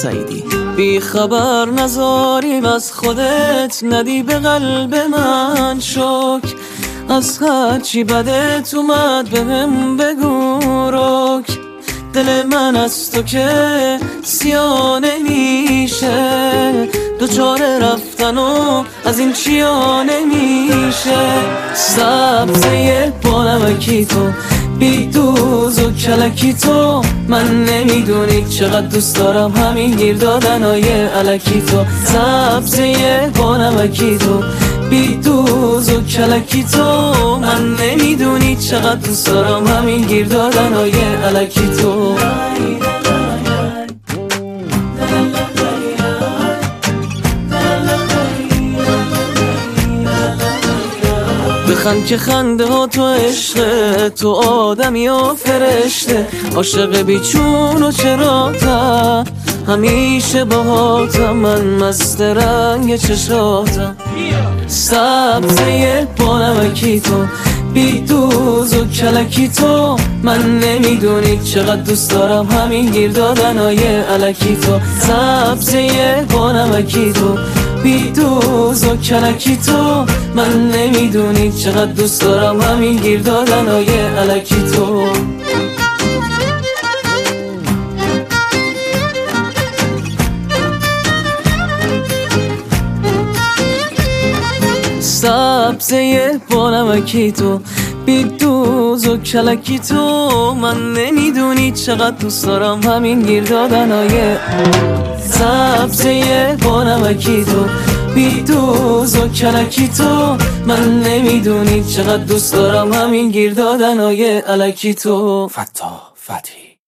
سعیدی. بی خبر نذاریم از خودت، ندی به قلب من شک، از هرچی بدت اومد بهم بگو رک. دل من از تو که سیاه نمیشه، دوچاره رفتن و از این چیا نمیشه. سبزه با نمکی تو، بی دوز و کلکی تو، من نمیدونی چقدر دوست دارم همین گیر دادنای الکی تو. سبزه با نمکی تو، بی دوز و کلکی تو، من نمیدونی چقدر دوست دارم همین گیر دادنای الکی تو. بخند که خنده ها تو عشقه، تو آدمی و فرشته، عاشق بیچون و چراتم، همیشه باهاتم، من مست رنگ چشاتم. سبزه با نمکی تو، بی دوز و کلکی تو، من نمیدونی چقدر دوست دارم همین گیر دادنای الکی تو. سبزه با نمکی تو، بی دوز و کلکی تو، من نمیدونی چقدر دوست دارم همین گیر دادنای الکی تو. سبزه با نمکی تو، بی دوز و کلکی تو، من نمیدونی چقدر دوست دارم همین گیر دادنای. سبزه با نمکی تو، بی دوز و کلکی تو، من نمیدونی چقدر دوست دارم همین گیر دادنای الکی تو. فتاح فتحی.